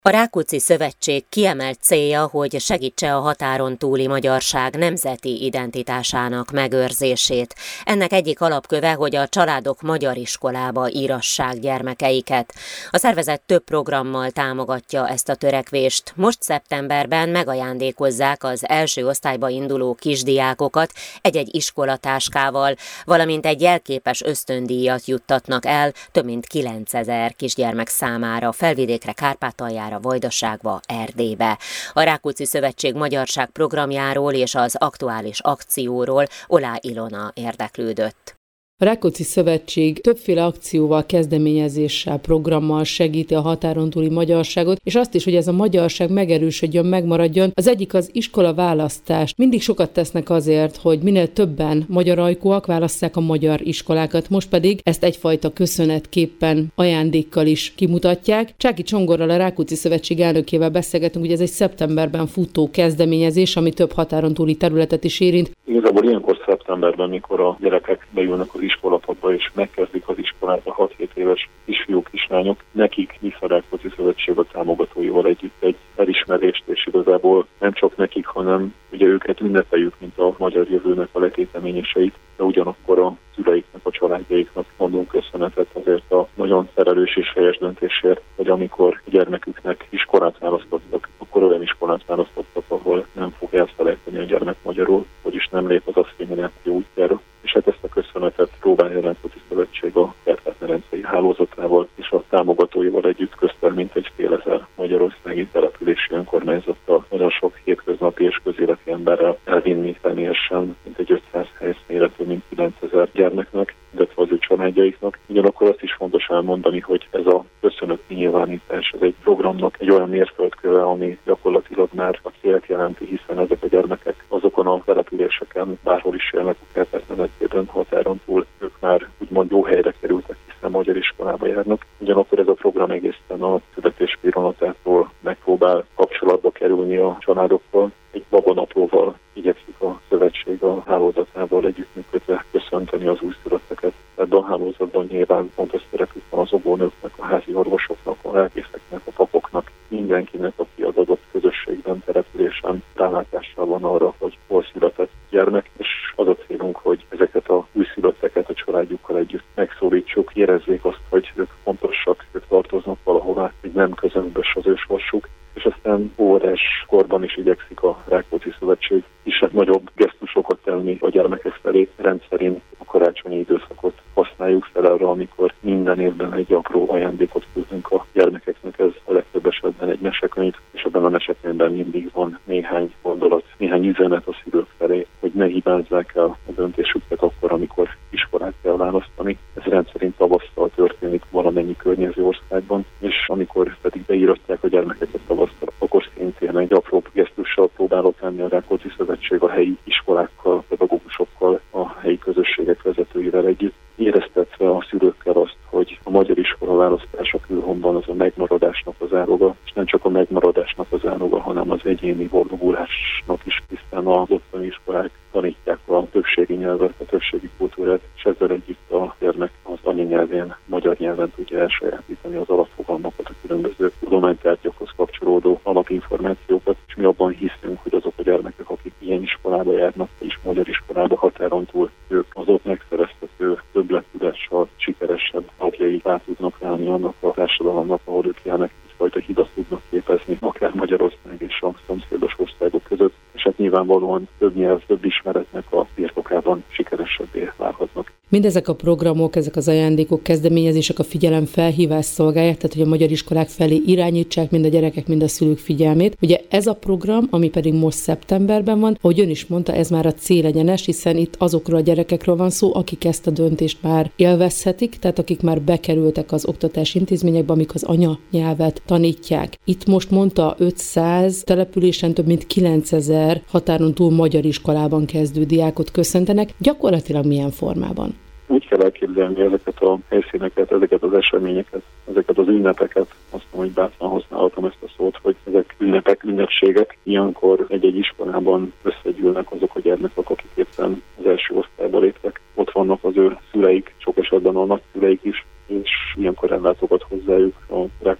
A Rákóczi Szövetség kiemelt célja, hogy segítse a határon túli magyarság nemzeti identitásának megőrzését. Ennek egyik alapköve, hogy a családok magyar iskolába írassák gyermekeiket. A szervezet több programmal támogatja ezt a törekvést. Most szeptemberben megajándékozzák az első osztályba induló kisdiákokat egy-egy iskolatáskával, valamint egy jelképes ösztöndíjat juttatnak el több mint 9000 kisgyermek számára Felvidékre, Kárpátaljára, Vajdaságba, Erdélybe. A Rákóczi Szövetség magyarság programjáról és az aktuális akcióról Olá Ilona érdeklődött. A Rákóczi Szövetség többféle akcióval, kezdeményezéssel, programmal segíti a határon túli magyarságot, és azt is, hogy ez a magyarság megerősödjön, megmaradjon. Az egyik az iskolaválasztás. Mindig sokat tesznek azért, hogy minél többen magyar ajkúak válasszák a magyar iskolákat. Most pedig ezt egyfajta köszönetképpen, ajándékkal is kimutatják. Csáki Csongorral, a Rákóczi Szövetség elnökével beszélgetünk, hogy ez egy szeptemberben futó kezdeményezés, ami több határon túli területet is érint. Igazából ilyenkor szeptemberben, mikor a gyerekek beülnek az iskolapadba és megkezdik az iskolát a 6-7 éves kisfiúk, kislányok, nekik visz a Rákóczi Szövetség a támogatóival együtt egy elismerést, és igazából nem csak nekik, hanem ugye őket ünnepeljük, mint a magyar jövőnek a letéteményeseit, de ugyanakkor a szüleiknek, a családjaiknak mondunk köszönetet azért a nagyon felelős és helyes döntésért, hogy amikor a gyermeküknek iskolát választottak, akkor olyan iskolát választottak, ahol nem fog elfelejteni a gyermek magyarul, vagyis nem lép az asszimiláció útjára. És hát ezt a köszönetet próbálja a Rákóczi Szövetség a kárpát-medencei hálózatával és a támogatóival együtt köztel mintegy 2000 magyarországi települési önkormányzattal, nagyon sok hétköznapi és közéleti emberrel elvinni személyesen mintegy 500 helyszínre több mint 9000 gyermeknek, illetve az ő családjaiknak. Ugyanakkor azt is fontos elmondani, hogy ez a köszönöti nyilvánítás, ez egy programnak egy olyan mérföldköve, ami gyakorlatilag már a célt jelenti, hiszen ezek a gyermekek azokon a településeken, bárhol is élnek a Kárpát-medencében, határon túl, ők már úgymond jó helyre kerültek, hiszen magyar iskolába járnak. Ugyanakkor ez a program egészen a születés pillanatától megpróbál kapcsolatba kerülni a családokkal. Egy babanaplóval igyekszik a szövetség a hálózatával együttműködve köszönteni az újszülötteket. Ebben a hálózatban nyilván fontos szerepük van az óvónőknek, a házi orvosoknak, a lelkészeknek, a papoknak, mindenkinek, aki az adott közösségben, településen rálátással van arra, hogy hol született gyermek, és az a célunk, hogy ezeket a újszülötteket a családjukkal együtt megszólítsuk, érezzék azt, hogy ők fontosak, ők tartoznak valahová, hogy nem közömbös az ő sorsuk, és aztán óvodás korban is igyekszik a Rákóczi Szövetség kisebb nagyobb gesztusokat tenni a gyermekek felé. Rendszerint a karácsonyi időszakot használjuk fel arra, amikor minden évben egy apró ajándékot küldünk a gyermekeknek, ez a legtöbb esetben egy mesekönyv, és ebben a mesekönyvben mindig van néhány gondolat, néhány üzenet a szülők felé, hogy ne hibázzák el a döntésüket akkor, amikor iskolát kell választani. Ez rendszerint tavasszal történik valamennyi környező országban, és amikor pedig beíratják a gyermekeket tavasszal, akkor szintén egy apró gesztussal próbálok tenni a Rákóczi Szövetség a helyi iskolákkal, pedagógusokkal, a helyi közösségek vezetőivel együtt, éreztetve a szülőkkel azt, hogy a magyar iskola választása külhonban az a megmaradásnak az záloga, és nem csak a megmaradásnak az záloga, hanem az egyéni boldogulásnak is, hiszen az ottani iskolák tanítják a többségi nyelvet, a többségi kultúrát, és ezzel együtt a gyermek az anyanyelvén, magyar nyelven tudja elsajátítani az alapfogalmakat, a különböző tudománytárgyakhoz kapcsolódó alapinformációkat, és mi abban hiszünk, hogy azok a gyermekek, akik ilyen iskolába járnak, és magyar iskolába határon túl, ők az ott megszereztető többlettudással sikeresebb tagjai rá tudnak válni annak a társadalomnak, ahol ők élnek, egyfajta hidat tudnak képezni, akár Magyarország és a szomszédos országok között, és hát nyilvánvalóan több nyelv, több ismeretnek a birtokában sikeresebbé válhatnak. Mindezek a programok, ezek az ajándékok, kezdeményezések a figyelemfelhívás szolgálják, tehát hogy a magyar iskolák felé irányítsák mind a gyerekek, mind a szülők figyelmét. Ugye ez a program, ami pedig most szeptemberben van, ahogy ön is mondta, ez már a célegyenes, hiszen itt azokról a gyerekekről van szó, akik ezt a döntést már élvezhetik, tehát akik már bekerültek az oktatási intézményekbe, amik az anyanyelvet tanítják. Itt most mondta 500 településen több mint 9000 határon túl magyar iskolában kezdő diákot köszöntenek. Gyakorlatilag milyen formában? Úgy kell elképzelni ezeket a helyszíneket, ezeket az eseményeket, ezeket az ünnepeket, azt mondom, hogy bátran használhatom ezt a szót, hogy ezek ünnepek, ünnepségek. Ilyenkor egy-egy iskolában összegyűlnek azok a gyermekek, akik éppen az első osztályba léptek. Ott vannak az ő szüleik, sok esetben a nagyszüleik is, és ilyenkor ellátogat hozzájuk a Rákóczi Szövetség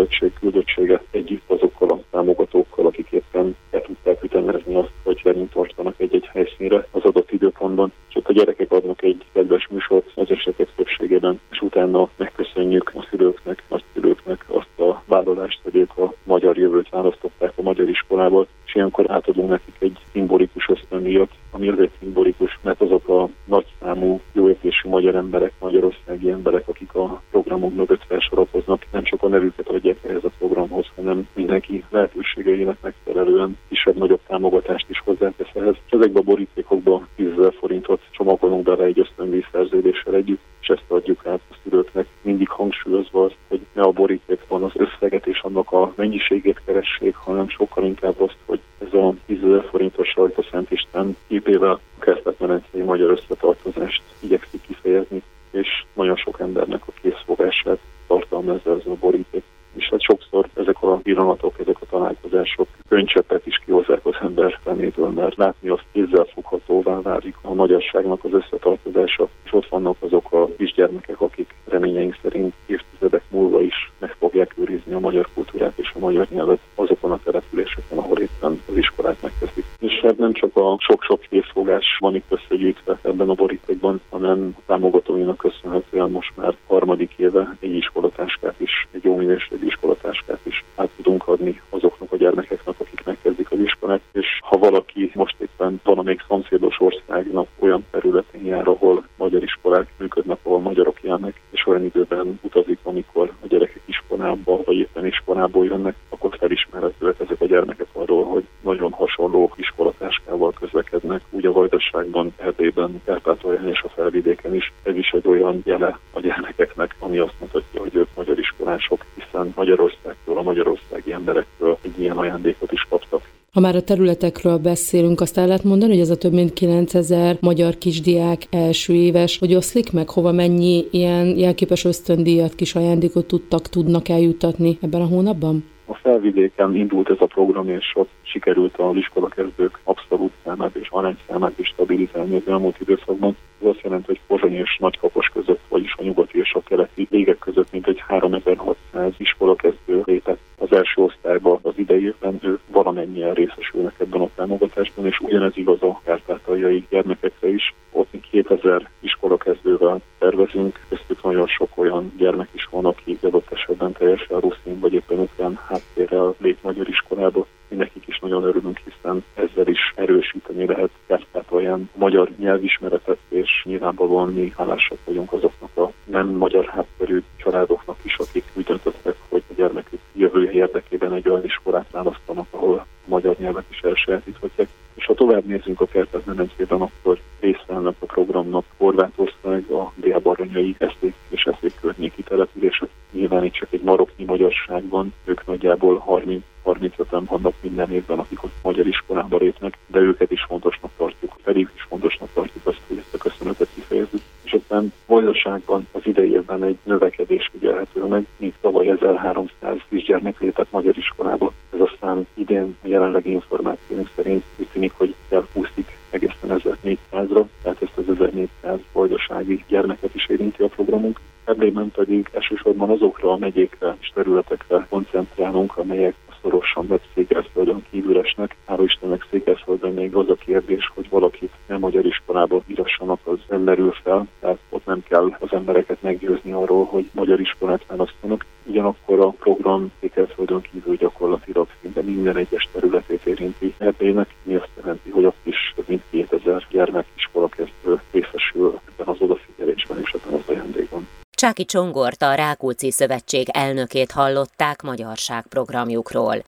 Szövetség küldöttsége együtt azokkal a támogatókkal, akik éppen el tudták ütemezni azt, hogy velünk tartanak egy-egy helyszínre az adott időpontban. És ott a gyerekek adnak egy kedves műsort az esetek többségében, és utána megköszönjük a szülőknek, nagyszülőknek azt a vállalást, hogy ők a magyar jövőt választották a magyar iskolából, és ilyenkor átadunk nekik egy szimbolikus ösztöndíjat, ami azért szimbolikus, mert azok a nagyszámú, jóértésű magyar emberek, magyarországi emberek, akik a programok mögött felsorakoznak, nem csak a nevüket adják ehhez a programhoz, hanem mindenki lehetőségeinek megfelelően kisebb-nagyobb támogatást is hozzátesz ehhez. És ezekbe a borítékokba 10 000 forintot csomagolunk bele egy ösztöndíj szerződéssel együtt, és ezt adjuk át a szülőknek, mindig hangsúlyozva azt, hogy ne a borítékban az összeget és annak a mennyiségét keressék, hanem sokkal inkább azt, hogy ez a 10 000 forintos Rajta Szent István képével a Kárpát-medencei magyar összetartozást igyekszik kifejezni, és nagyon sok embernek a készfogását tartalmazza ez a boríték. És hát sokszor ezek a pillanatok, ezek a találkozások könycseppet is kihozzák az ember szeméből, mert látni azt kézzel foghatóvá válik a magyarságnak az összetartozása, és ott vannak azok a kisgyermekek, akik reményeink szerint évtizedek múlva is meg fogják őrizni a magyar kultúrát és a magyar nyelvet azokon a településeken, ahol éppen az iskolát megkezdik. És hát nem csak a sok-sok készfogás van itt összegyűjtve ebben a borítékban, hanem a támogatóinak köszönhetően most már harmadik éve egy iskolatáskát is, egy jó minőségű iskolatáskát is át tudunk adni azoknak a gyermekeknek, akik megkezdik az iskolát, és ha valaki most éppen valamelyik szomszédos országnak olyan területén jár, ahol magyar iskolák működnek, ahol magyarok járnak, és olyan időben utazik, amikor a gyerekek iskolába, vagy éppen iskolából jönnek, akkor felismerhetőek ezek a gyermekek arról, hogy nagyon hasonló iskolatáskával közlekednek, úgy a Vajdaságban, Erdélyben, Kárpátalján és a Felvidéken is. Ez is egy olyan jele a gyermekeknek, ami azt mutatja, hogy ők magyar iskolások, hiszen Magyarországtól, a magyarországi emberektől egy ilyen ajándékot is kaptak. Ha már a területekről beszélünk, azt el lehet mondani, hogy ez a több mint 9000 magyar kisdiák első éves, hogy oszlik meg, hova mennyi ilyen jelképes ösztöndíjat, kis ajándékot tudnak eljuttatni ebben a hónapban? A Felvidéken indult ez a program, és ott sikerült az iskolakezdők abszolút számát és arányszámát is stabilizálni az elmúlt időszakban. Ez azt jelenti, hogy Pozsony és Nagykapos között, vagyis a nyugati és a keleti végek között mintegy 3600 iskolakezdő lépett az első osztályba az idei évben, ők valamennyien részesülnek ebben a támogatásban, és ugyanez igaz a kárpátaljai gyermekekre is. Ott 2000 iskolakezdővel tervezünk, köztük nagyon sok olyan gyermek is van, aki adott esetben teljesen ruszin vagy éppen ukrán háttérrel lép magyar iskolába. Nekik is nagyon örülünk, hiszen ezzel is erősíteni lehet Kárpátalján a magyar nyelvismeretet, és nyilvánvalóan mi hálásak vagyunk azoknak a nem magyar hátterű családoknak is, akik úgy döntöttek, hogy a gyermekük jövője érdekében egy olyan iskolát választanak, ahol a magyar nyelvet is elsajátíthatják. És ha tovább nézzünk a Kárpát-medencében, akkor részt vennek a programnak Horvátország, a Dél-Baranyai eszék és eszék környéki települések. Nyilván itt csak egy maroknyi magyarság van, ők nagyjából 30-35-en vannak minden évben, akik ott magyar iskolába lépnek, de őket is fontosnak tartjuk, pedig is fontosnak tartjuk azt, hogy ezt a köszönetet kifejezzük. És aztán Vajdaságban az idei évben egy növekedés figyelhető meg, mint tavaly 1300 kisgyermek lépett magyar iskolába. Ez a szám idén a jelenlegi információink szerint úgy tűnik, hogy elhúzzik egészen 1400-ra, tehát ezt az 1400 vajdasági gyermeket is érinti a programunk. Erdélyben pedig elsősorban azokra a megyékre és területekre koncentrálunk, amelyek szorosan vett Székelyföldön kívül esnek. Hála Istennek Székelyföldön még az a kérdés, hogy valakit nem magyar iskolába írassanak, az nem merül fel, tehát ott nem kell az embereket meggyőzni arról, hogy magyar iskolát választanak. Ugyanakkor a program Székelyföldön kívül gyakorlatilag szinte minden egyes területét érinti Erdélynek, mi azt jelenti, hogy ott is mint 2000 gyermek iskolakezdő részesül ebben az odafigyelésben és ebben az ajándékban. Csáky Csongort, a Rákóczi Szövetség elnökét hallották magyarság programjukról.